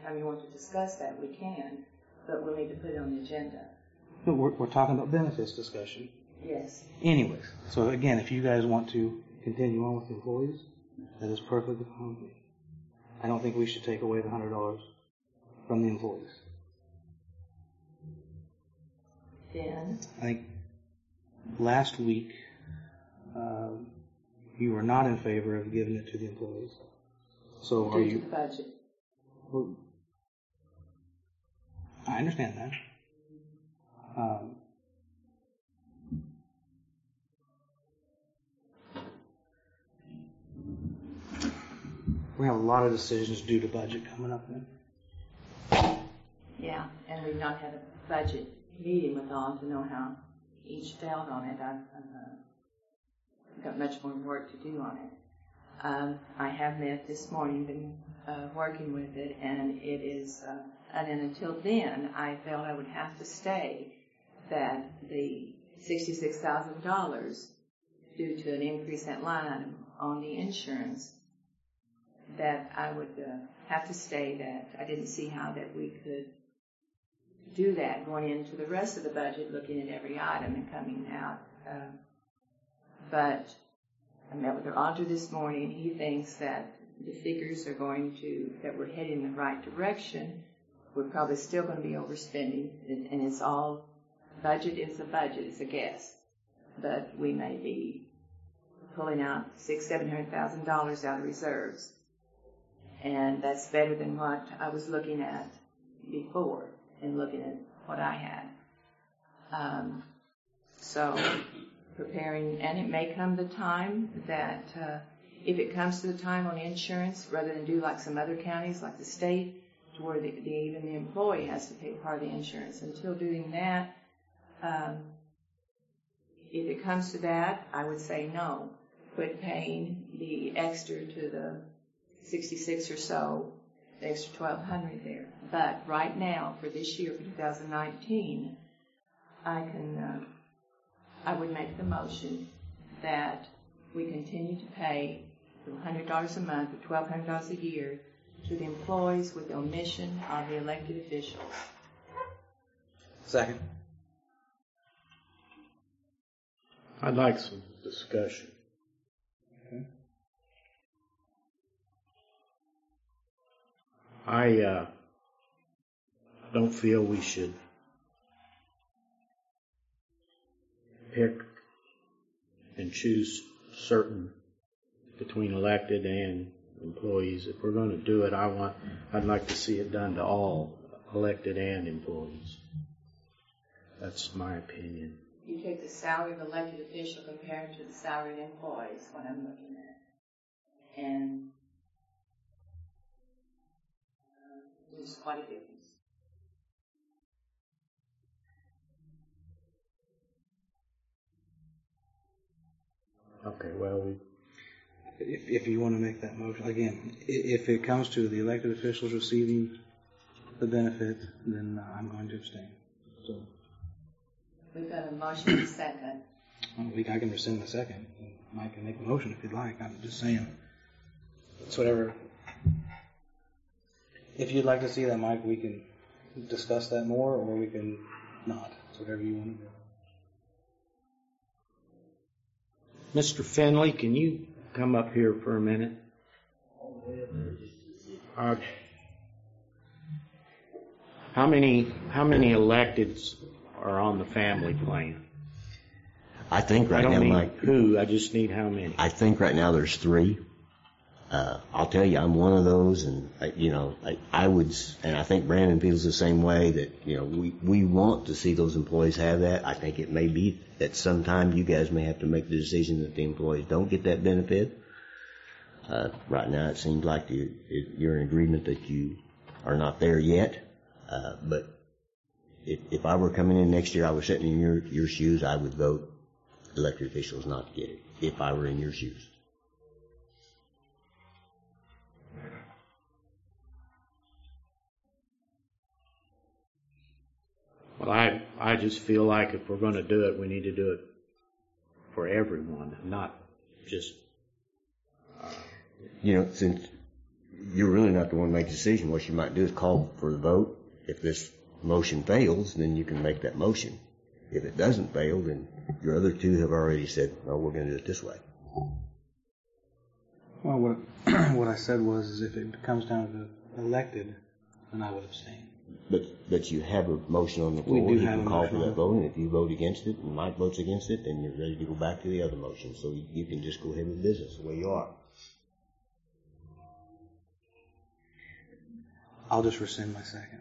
anytime you want to discuss that, we can, but we'll need to put it on the agenda. But we're talking about benefits discussion. Yes. Anyways, so again, if you guys want to continue on with the employees, that is perfectly fine with me. I don't think we should take away the $100 from the employees. Then? I think last week you were not in favor of giving it to the employees. So are you? Due to the budget. Well, I understand that. We have a lot of decisions due to budget coming up then. Yeah, and we've not had a budget meeting with all to know how each felt on it. I've got much more work to do on it. I have met this morning, been working with it, and it is, and until then, I felt I would have to stay that the $66,000 due to an increase in that line item on the insurance, that I would have to stay that I didn't see how that we could do that going into the rest of the budget, looking at every item and coming out. But I met with our auditor this morning. He thinks that the figures are that we're heading in the right direction. We're probably still going to be overspending, and it's all, budget is a budget, it's a guess. But we may be pulling out $600,000-$700,000 out of reserves. And that's better than what I was looking at before and looking at what I had. So preparing, and it may come the time that if it comes to the time on insurance, rather than do like some other counties, like the state, to where even the employee has to pay part of the insurance. Until doing that, if it comes to that, I would say no. Quit paying the extra to the 66 or so, the extra $1,200 there. But right now, for this year, for 2019, I would make the motion that we continue to pay $100 a month or $1,200 a year to the employees with the omission of the elected officials. Second. I'd like some discussion. Okay. I don't feel we should pick and choose certain between elected and employees. If we're going to do it, I'd like to see it done to all elected and employees. That's my opinion. You take the salary of an elected official compared to the salary of employees, what I'm looking at. And there's quite a difference. Okay, well, if you want to make that motion, again, if it comes to the elected officials receiving the benefit, then I'm going to abstain. So we've got a motion and a second. I can rescind the second. Mike can make a motion if you'd like. I'm just saying. It's whatever. If you'd like to see that, Mike, we can discuss that more, or we can not. It's whatever you want to do. Mr. Finley, can you come up here for a minute? How many electeds are on the family plan? I think right now, I don't need Mike. Who? I just need how many? I think right now there's 3. I'll tell you, I'm one of those, and I would, and I think Brandon feels the same way, that we want to see those employees have that. I think it may be that sometime you guys may have to make the decision that the employees don't get that benefit. Right now, it seems like you're in agreement that you are not there yet. But if I were coming in next year, I was sitting in your shoes, I would vote elected officials not to get it. If I were in your shoes. Well, I just feel like if we're going to do it, we need to do it for everyone, not just. Since you're really not the one to make the decision. What you might do is call for the vote. If this motion fails, then you can make that motion. If it doesn't fail, then your other two have already said, "No, we're going to do it this way." Well, what I said was if it comes down to elected, then I would abstain. But you have a motion on the floor. We do You have can a call motion for on that the floor. vote, and if you vote against it and Mike votes against it, then you're ready to go back to the other motion. So you can just go ahead with business the way you are. I'll just rescind my second.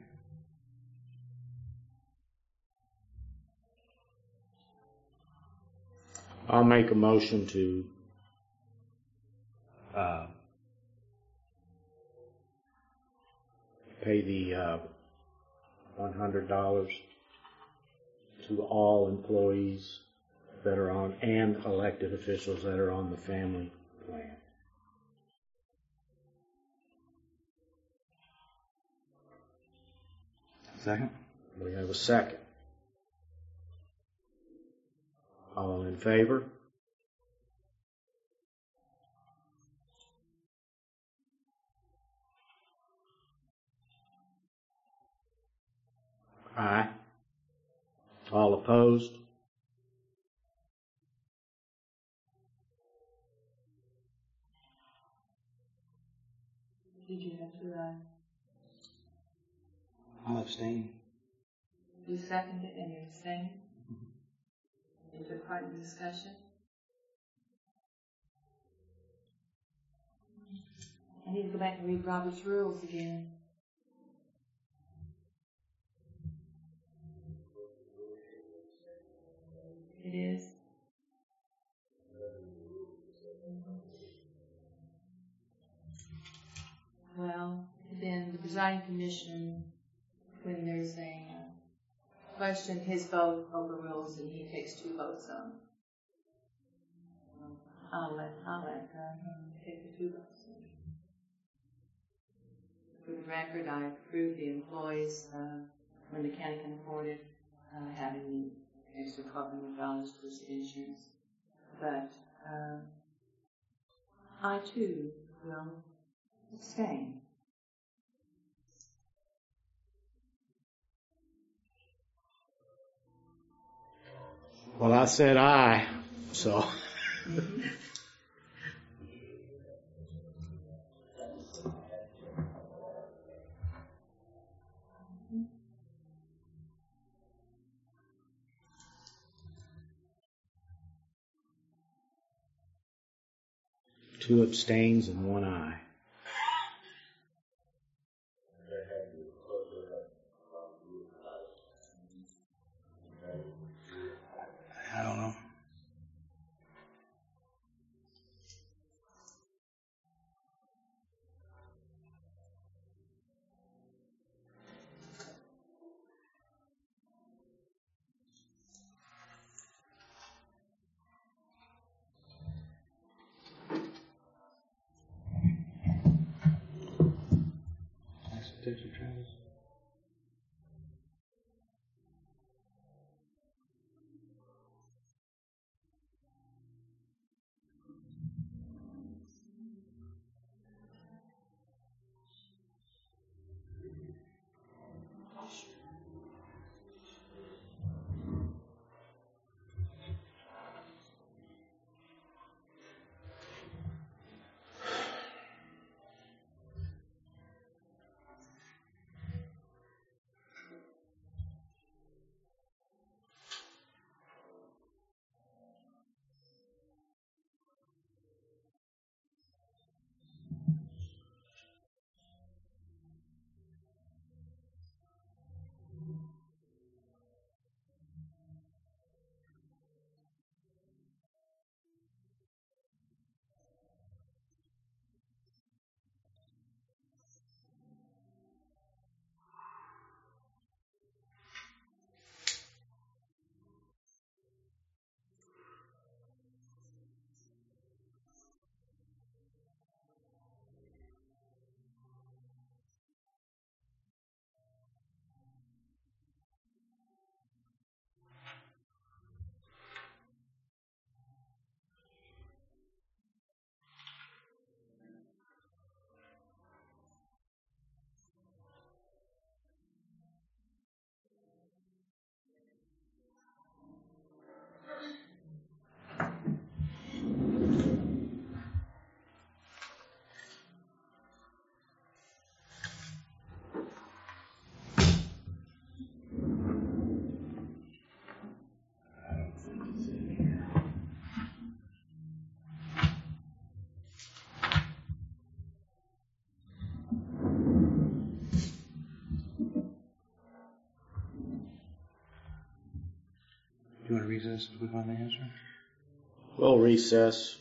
I'll make a motion to pay the $100 to all employees that are on, and elected officials that are on the family plan. Second? We have a second. All in favor? Aye. All opposed? Did you have to, I'll abstain. you seconded it and you abstained? You took part in the discussion? I need to go back and read Robert's rules again. It is. Well, then the presiding commission, when there's a question, his vote overrules and he takes 2 votes on it. I'll let him take the 2 votes. For the record, I approve the employees, when the county can afford it, having the extra $1,200 towards the insurance. But I too will abstain. Well, I said aye, so. Two abstains and 1 aye. I don't know. Nice attention, Travis. You want to recess if we find the answer? We'll recess